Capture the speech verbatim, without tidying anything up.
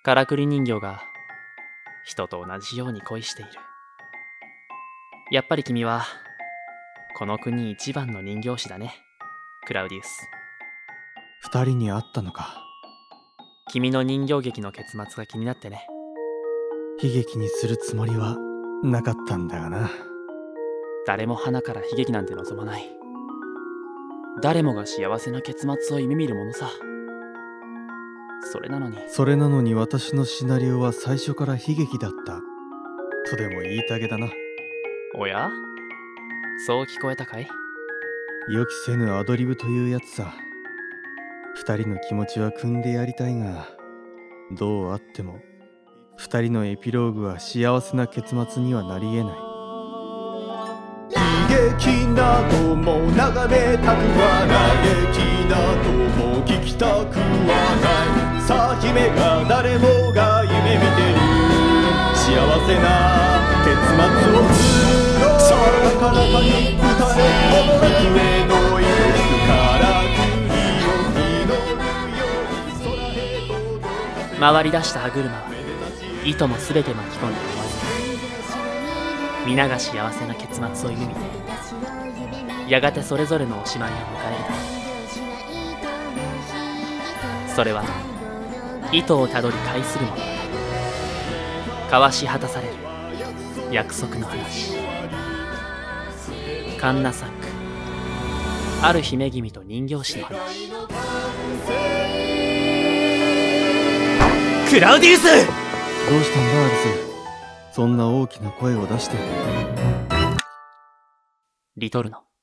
からくり人形が人と同じように恋している。やっぱり君はこの国一番の人形師だね、クラウディウス。 二人に会ったのか。 君の人形劇の結末が気になってね。 悲劇にするつもりはなかったんだがな。 誰も花から悲劇なんて望まない。誰もが幸せな結末を夢見るものさ。それなのにそれなのに私のシナリオは最初から悲劇だったとでも言いたげだな。 おや、そう聞こえたかい？ 予期せぬアドリブというやつさ。二人の気持ちは汲んでやりたいが、どうあっても二人のエピローグは幸せな結末にはなり得ない。 悲劇なども眺めたくはない悲劇なども聞きたくはない。さあ姫が誰もが夢見てる幸せな結末を作ろう。高らかに歌え上の色づくから国を祈るように空へとどうか。 回り出した歯車は糸も全て巻き込んで終わり、皆が幸せな結末を夢見てやがてそれぞれのおしまいを迎えるだろう。それは糸をたどり返するものだ。交わし果たされる約束の話。カンナサック、ある姫君と人形師の話。クラウディウス！ どうしたんだアリス、そんな大きな声を出して。 リトルノ。